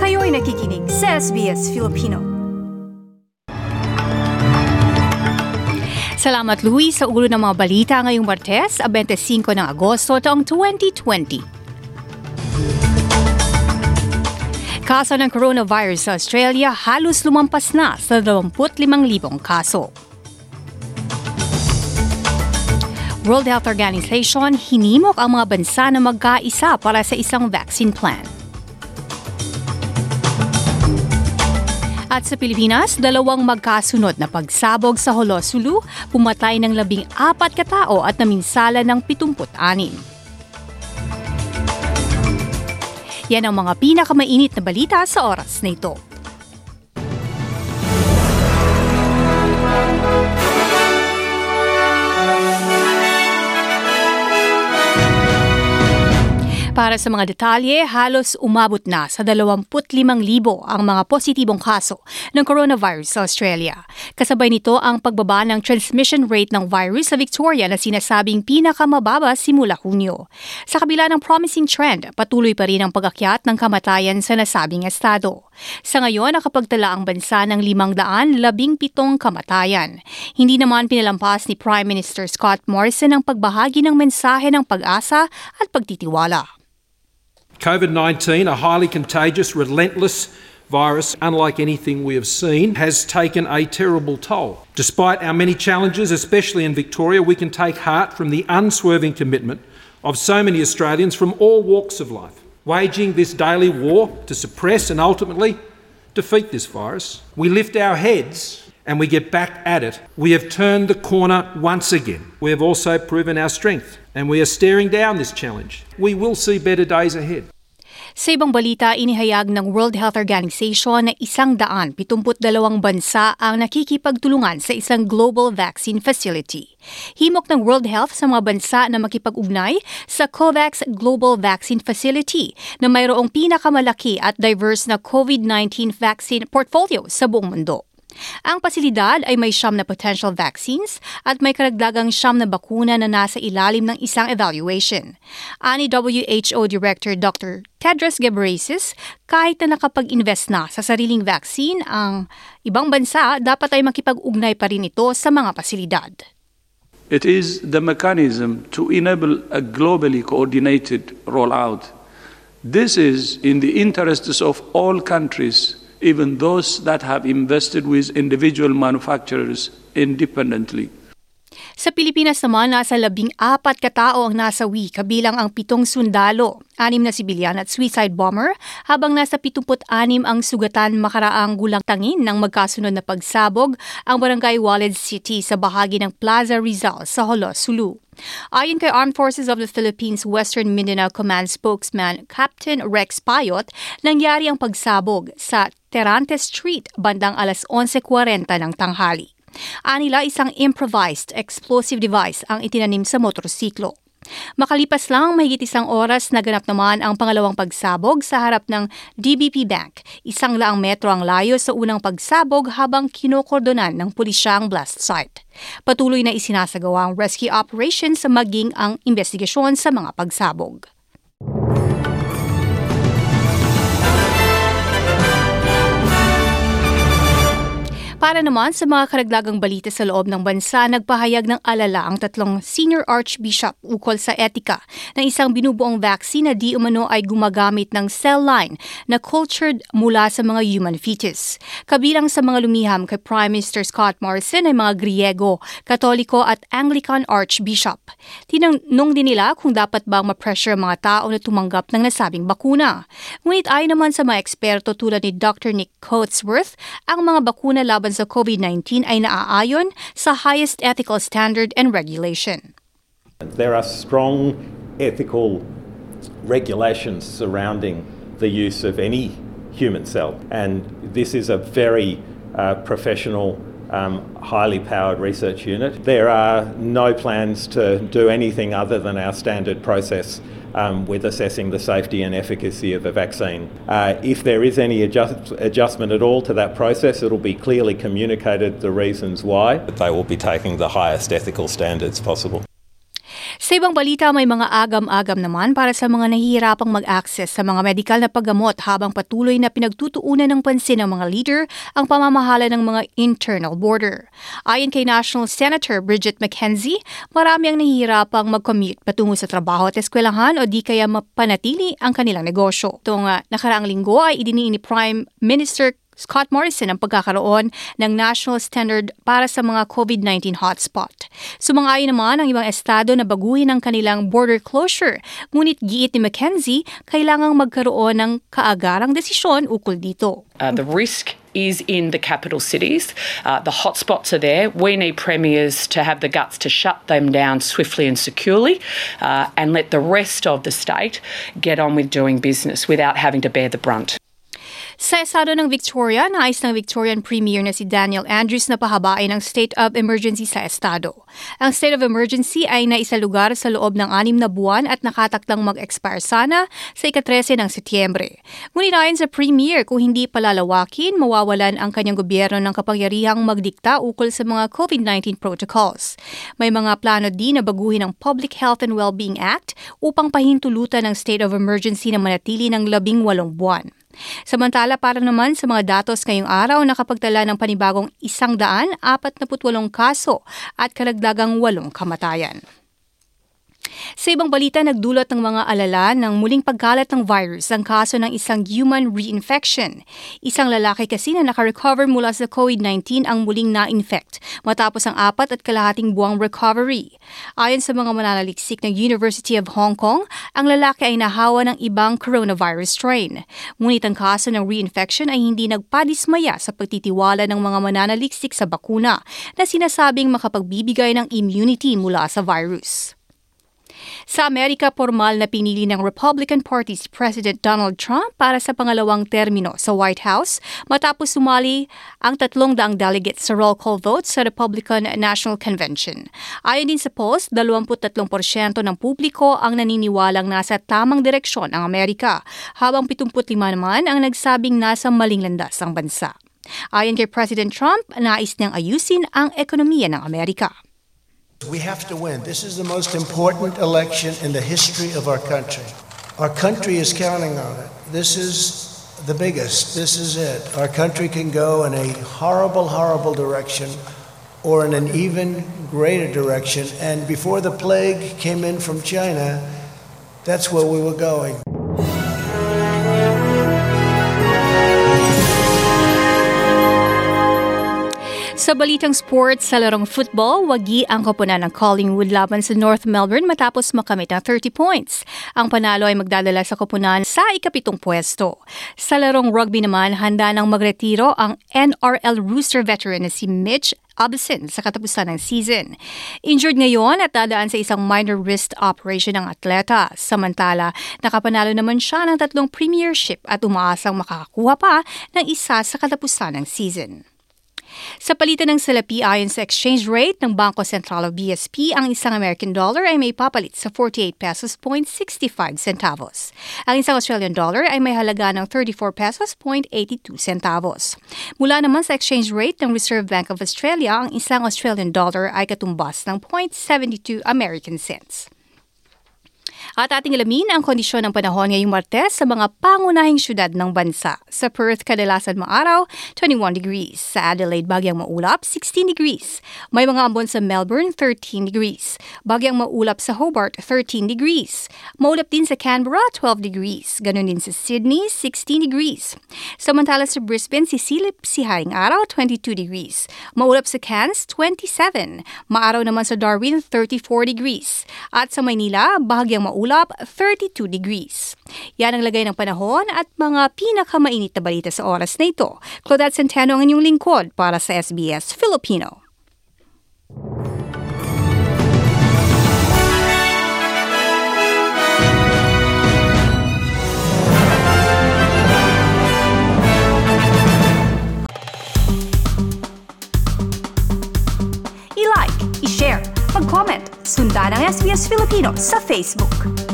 Kayo'y nakikinig sa SBS Filipino. Salamat Luis sa ulo ng mga balita ngayong Martes, 25 ng Agosto taong 2020. Kaso ng coronavirus sa Australia halos lumampas na sa 25,000 kaso. World Health Organization hinimok ang mga bansa na magkaisa para sa isang vaccine plan. At sa Pilipinas, 2 magkasunod na pagsabog sa Holo-Sulu, pumatay ng 14 katao at naminsala ng 76. Yan ang mga pinakamainit na balita sa oras na ito. Para sa mga detalye, halos umabot na sa 25,000 ang mga positibong kaso ng coronavirus sa Australia. Kasabay nito ang pagbaba ng transmission rate ng virus sa Victoria na sinasabing pinakamababa simula Hunyo. Sa kabila ng promising trend, patuloy pa rin ang pag-akyat ng kamatayan sa nasabing estado. Sa ngayon, nakapagtala ang bansa ng 517 kamatayan. Hindi naman pinalampas ni Prime Minister Scott Morrison ang pagbahagi ng mensahe ng pag-asa at pagtitiwala. COVID-19, a highly contagious, relentless virus, unlike anything we have seen, has taken a terrible toll. Despite our many challenges, especially in Victoria, we can take heart from the unswerving commitment of so many Australians from all walks of life, waging this daily war to suppress and ultimately defeat this virus. We lift our heads and we get back at it. We have turned the corner once again. We have also proven our strength and we are staring down this challenge. We will see better days ahead. Sa ibang balita, inihayag ng World Health Organization na 172 bansa ang nakikipagtulungan sa isang global vaccine facility. Himok ng World Health sa mga bansa na makipag-ugnay sa COVAX Global Vaccine Facility na mayroong pinakamalaki at diverse na COVID-19 vaccine portfolio sa buong mundo. Ang pasilidad ay may 9 na potential vaccines at may karagdagang 9 na bakuna na nasa ilalim ng isang evaluation. Ani WHO Director Dr. Tedros Ghebreyesus, kahit na nakapag-invest na sa sariling vaccine, ang ibang bansa dapat ay makipag-ugnay pa rin ito sa mga pasilidad. It is the mechanism to enable a globally coordinated rollout. This is in the interests of all countries, even those that have invested with individual manufacturers independently. Sa Pilipinas naman, nasa 14 katao ang nasawi, kabilang ang 7 sundalo, 6 na sibilyan at suicide bomber, habang nasa 76 ang sugatan makaraang gulang tangin ng magkasunod na pagsabog ang barangay Walid City sa bahagi ng Plaza Rizal sa Holo-Sulu. Ayon kay Armed Forces of the Philippines Western Mindanao Command spokesman Captain Rex Payot, nangyari ang pagsabog sa Terante Street bandang 11:40 ng tanghali. Anila, isang improvised explosive device ang itinanim sa motorsiklo. Makalipas lang mahigit 1 oras, naganap naman ang pangalawang pagsabog sa harap ng DBP Bank. 100 metro ang layo sa unang pagsabog habang kinokordonan ng pulisya ang blast site. Patuloy na isinasagawa ang rescue operations maging ang investigasyon sa mga pagsabog. Para naman sa mga karagdagang balita sa loob ng bansa, nagpahayag ng alala ang 3 senior archbishop ukol sa etika ng isang binubuong vaccine na di umano ay gumagamit ng cell line na cultured mula sa mga human fetus. Kabilang sa mga lumiham kay Prime Minister Scott Morrison ay mga Griego, Katoliko at Anglican archbishop. Tinanong din nila kung dapat bang ma-pressure ang mga tao na tumanggap ng nasabing bakuna. Ngunit ayon naman sa mga eksperto tulad ni Dr. Nick Coatsworth, ang mga bakuna laban sa COVID-19 ay naaayon sa highest ethical standard and regulation. There are strong ethical regulations surrounding the use of any human cell, and this is a very professional, highly powered research unit. There are no plans to do anything other than our standard process with assessing the safety and efficacy of a vaccine. If there is any adjustment at all to that process, it will be clearly communicated the reasons why. They will be taking the highest ethical standards possible. Sa ibang balita, may mga agam-agam naman para sa mga nahihirapang mag-access sa mga medikal na paggamot habang patuloy na pinagtutuunan ng pansin ng mga leader ang pamamahala ng mga internal border. Ayon kay National Senator Bridget McKenzie, marami ang nahihirapang mag-commute patungo sa trabaho at eskwelahan o di kaya mapanatili ang kanilang negosyo. Itong nakaraang linggo ay idiniin ni Prime Minister Scott Morrison ang pagkakaroon ng national standard para sa mga COVID-19 hotspot. Sumang-ayon naman ang ibang estado na baguhin ang kanilang border closure. Ngunit giit ni McKenzie, kailangang magkaroon ng kaagarang desisyon ukol dito. The risk is in the capital cities. The hotspots are there. We need premiers to have the guts to shut them down swiftly and securely and let the rest of the state get on with doing business without having to bear the brunt. Sa estado ng Victoria, nais ng Victorian Premier na si Daniel Andrews na pahabain ang state of emergency sa estado. Ang state of emergency ay naisalugar sa loob ng 6 na buwan at nakatakdang mag-expire sana sa ika-13 ng Setyembre. Ngunit ayon sa Premier, kung hindi palalawakin, mawawalan ang kanyang gobyerno ng kapangyarihang magdikta ukol sa mga COVID-19 protocols. May mga plano din na baguhin ang Public Health and Wellbeing Act upang pahintulutan ng state of emergency na manatili ng 18 buwan. Samantala, para naman sa mga datos ngayong araw, nakapagtala ng panibagong 148 kaso at karagdagang 8 kamatayan. Sa ibang balita, nagdulot ng mga alala ng muling pagkalat ng virus ang kaso ng isang human reinfection. Isang lalaki kasi na nakarecover mula sa COVID-19 ang muling na-infect matapos ang 4.5 buwang recovery. Ayon sa mga mananaliksik ng University of Hong Kong, ang lalaki ay nahawa ng ibang coronavirus strain. Ngunit ang kaso ng reinfection ay hindi nagpadismaya sa pagtitiwala ng mga mananaliksik sa bakuna na sinasabing makapagbibigay ng immunity mula sa virus. Sa Amerika, formal na pinili ng Republican Party si President Donald Trump para sa pangalawang termino sa White House matapos sumali ang 300 delegates sa roll call vote sa Republican National Convention. Ayon din sa Post, 23% ng publiko ang naniniwalang nasa tamang direksyon ang Amerika, habang 75 naman ang nagsabing nasa maling landas ang bansa. Ayon kay President Trump, nais niyang ayusin ang ekonomiya ng Amerika. We have to win. This is the most important election in the history of our country. Our country is counting on it. This is the biggest. This is it. Our country can go in a horrible, horrible direction or in an even greater direction. And before the plague came in from China, that's where we were going. Sa balitang sports, sa larong football, wagi ang koponan ng Collingwood laban sa North Melbourne matapos makamit ng 30 points. Ang panalo ay magdadala sa koponan sa ika-7 pwesto. Sa larong rugby naman, handa nang magretiro ang NRL Rooster veteran na si Mitch Abeson sa katapusan ng season. Injured ngayon at dadaan sa isang minor wrist operation ng atleta. Samantala, nakapanalo naman siya ng 3 premiership at umaasang makakakuha pa ng isa sa katapusan ng season. Sa palitan ng salapi, ayon sa exchange rate ng Bangko Sentral o BSP, ang isang American dollar ay may papalit sa 48 pesos 65 centavos. Ang isang Australian dollar ay may halaga ng 34 pesos 82 centavos. Mula naman sa exchange rate ng Reserve Bank of Australia, ang isang Australian dollar ay katumbas ng 0.72 American cents. At ating alamin ang kondisyon ng panahon ngayong Martes sa mga pangunahing syudad ng bansa. Sa Perth, kadalasan maaraw, 21 degrees. Sa Adelaide, bagyang maulap, 16 degrees. May mga ambon sa Melbourne, 13 degrees. Bagyang maulap sa Hobart, 13 degrees. Maulap din sa Canberra, 12 degrees. Ganon din sa Sydney, 16 degrees. Samantala sa Brisbane, sisilip si haring araw, 22 degrees. Maulap sa Cairns, 27. Maaraw naman sa Darwin, 34 degrees. At sa Maynila, bahagyang maulap, 32 degrees. Yan ang lagay ng panahon at mga pinakamainit na balita sa oras na ito. Claudette Centeno ang inyong lingkod para sa SBS Filipino. I-like, i-share, mag-comment, sundan ang SBS Filipino sa Facebook.